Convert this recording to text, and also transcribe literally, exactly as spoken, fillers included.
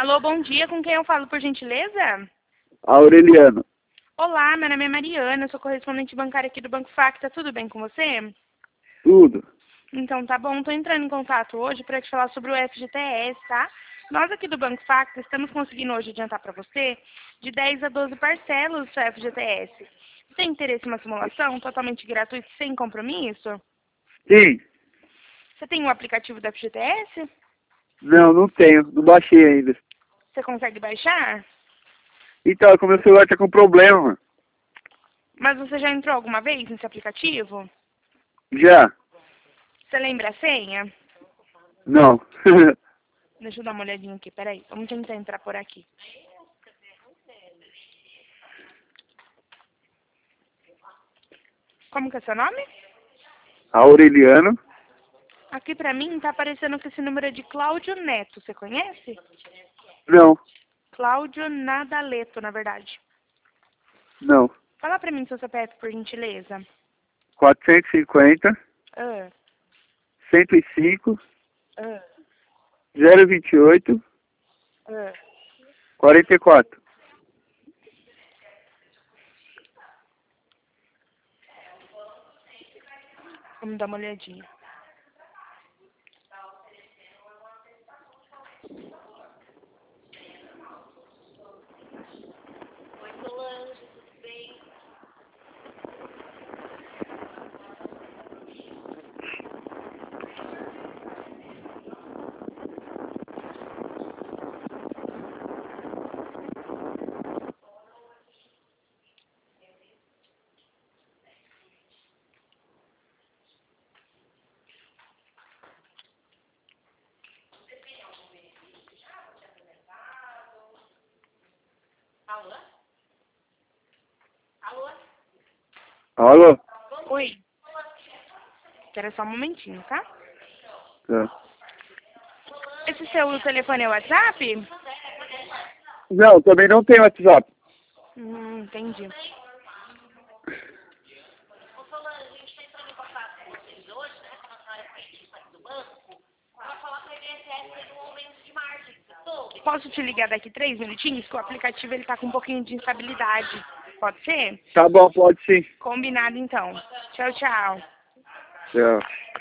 Alô, bom dia. Com quem eu falo, por gentileza? Aureliano. Olá, meu nome é Mariana, eu sou correspondente bancária aqui do Banco Facta. Tudo bem com você? Tudo. Então, tá bom. Estou entrando em contato hoje para te falar sobre o F G T S, tá? Nós aqui do Banco Facta estamos conseguindo hoje adiantar para você de dez a doze parcelas do seu F G T S. Você tem interesse em uma simulação totalmente gratuita e sem compromisso? Sim. Você tem o aplicativo do F G T S? Não, não tenho. Não baixei ainda. Você consegue baixar? Então, como meu celular tá com problema, mano. Mas você já entrou alguma vez nesse aplicativo? Já? Você lembra a senha? Não. Deixa eu dar uma olhadinha aqui, peraí. Vamos tentar entrar por aqui. Como que é seu nome? Aureliano. Aqui pra mim tá aparecendo que esse número é de Cláudio Neto. Você conhece? Não. Cláudio Nadaleto, na verdade. Não. Fala pra mim seu C P F, por gentileza. quatrocentos e cinquenta, Ah, cento e cinco, ah, zero vinte e oito, ah. quarenta e quatro. Vamos dar uma olhadinha. Alô? Oi. Espera só um momentinho, tá? Tá. Esse seu telefone é o WhatsApp? Não, também não tem WhatsApp. Hum, entendi. Posso te ligar daqui três minutinhos? Que o aplicativo ele tá com um pouquinho de instabilidade. Pode ser? Tá bom, pode sim. Combinado então. Tchau, tchau. Tchau.